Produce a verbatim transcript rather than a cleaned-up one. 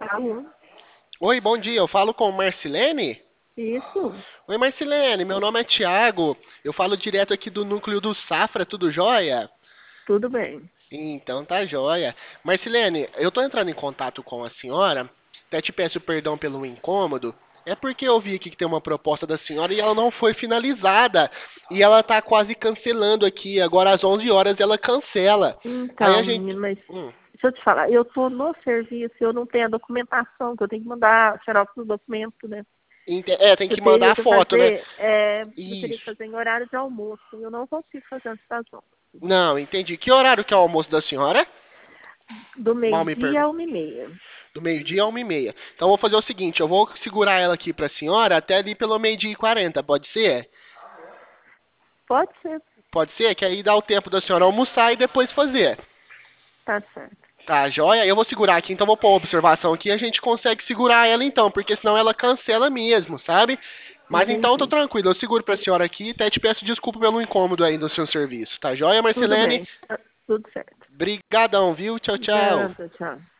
Alô? Oi, bom dia. Eu falo com Marcilene? Isso, Oi, Marcilene. Meu nome é Thiago. Eu falo direto aqui do núcleo do Safra, tudo jóia? tudo bem. Então tá jóia. Marcilene, eu tô entrando em contato com a senhora. Até te peço perdão pelo incômodo. É porque eu vi aqui que tem uma proposta da senhora e ela não foi finalizada. E ela tá quase cancelando aqui. Agora às onze horas ela cancela. Aí a Então, gente. menino, mas Hum, deixa eu te falar, eu tô no serviço, eu não tenho a documentação, que eu tenho que mandar xerox do documento, né? ente- é, tem Eu que mandar teria a que foto, né? fazer, é, eu teria que Isso. fazer em horário de almoço, eu não consigo fazer antes das onze. Não, entendi. Que horário que é o almoço da senhora? Do Mal me meio-dia a pergunto. uma e meia. Do meio-dia a uma e meia. Então eu vou fazer o seguinte, eu vou segurar ela aqui pra senhora até ali pelo meio-dia e quarenta, pode ser? Pode ser, Pode ser? Que aí dá o tempo da senhora almoçar e depois fazer. tá certo. Tá, joia? Eu vou segurar aqui, então vou pôr uma observação aqui e a gente consegue segurar ela então, porque senão ela cancela mesmo, sabe? Mas então tô Entendi. tranquilo, eu seguro pra senhora aqui, até te peço desculpa pelo incômodo aí do seu serviço, tá joia, Tudo Marcelene? bem, tá tudo certo. Brigadão, viu? Tchau, tchau. Nada, tchau.